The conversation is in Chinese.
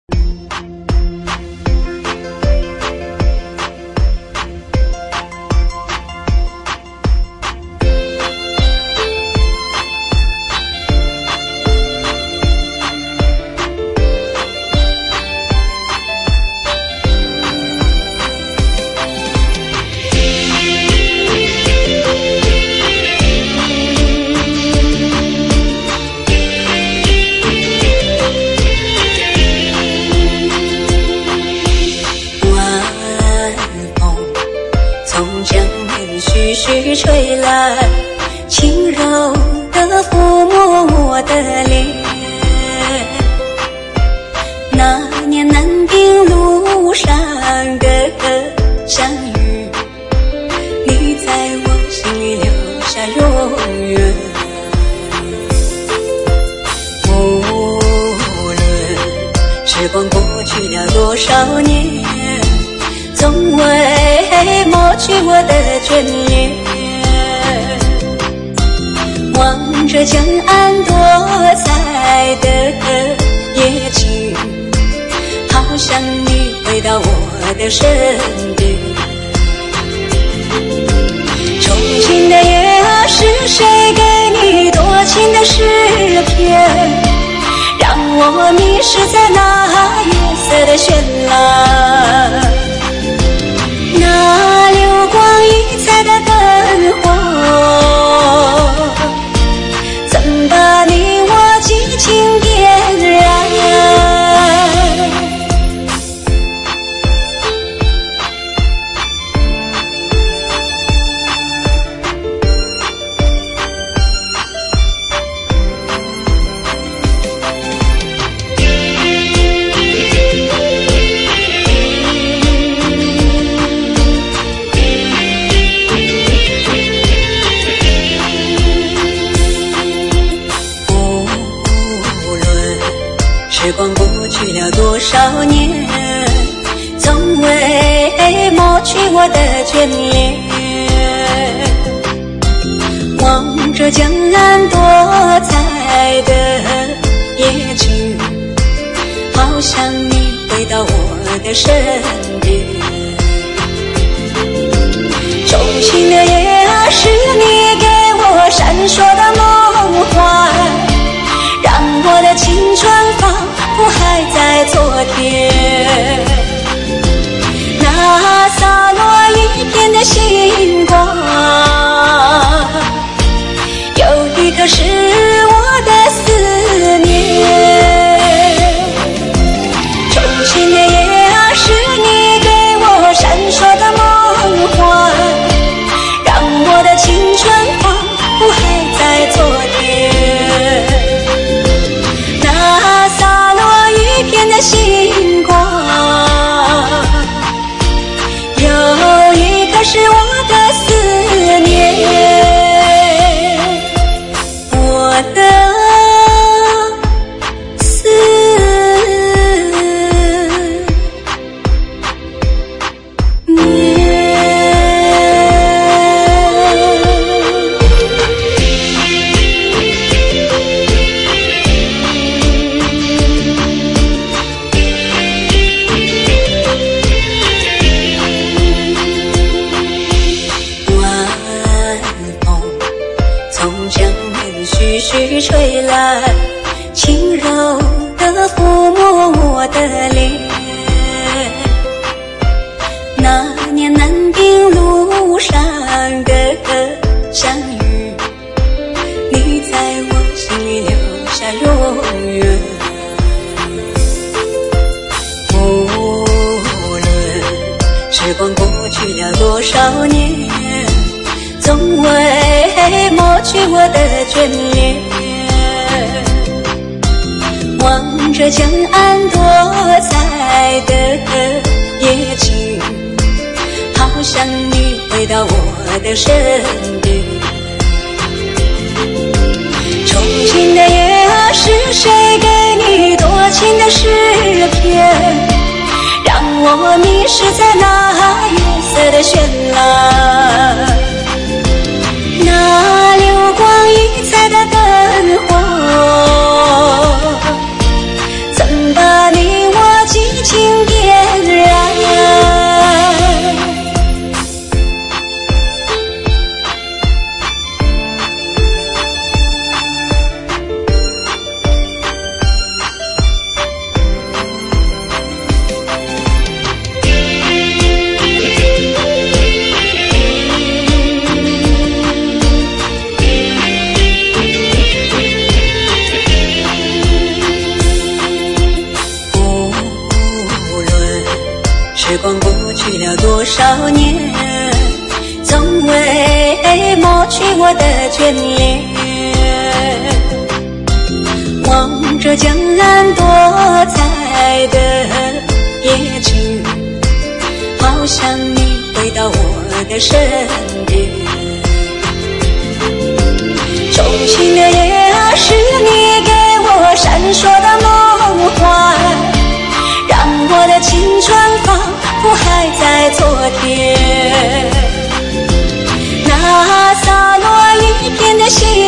徐吹来，轻柔地抚摸我的脸。那年南滨路上的相遇，你在我心里留下永远。无论时光过去了多少年，总未抹去我的眷恋。望着江岸多彩的夜景，好想你回到我的身边。憧憬的夜是谁给你多情的诗篇，让我迷失在那夜色的绚烂。那流光溢彩的灯火，怎把你我激情点燃？时光过去了多少年，总未抹去我的眷恋。望着江岸多彩的夜景，好想你回到我的身边。衷心的夜是你给我闪烁的梦幻，让我的青春仿佛还在昨天。那洒落一片的星光，有一颗是我的思念。衷心的夜是你给我闪烁的梦幻，让我的青春仿佛还在昨天。那洒落一片的星光，有一颗是我的思念。我的思念。徐吹来，轻柔地抚摸我的脸。那年南滨路上的相遇，你在我心里留下永远。无论时光过去了多少年，总未抹去我的眷恋。望着江岸多彩的夜景，好想你回到我的身边。憧憬的夜是谁给你多情的诗篇，让我迷失在那夜色的绚烂。那流光溢彩的灯火，怎把你我光过去了多少年，总未抹去我的眷恋。望着江岸多彩的夜景，好想你回到我的身边。衷心的夜啊，是你给我闪烁的梦幻，让我的青春仿佛还在昨天。那洒落一片的心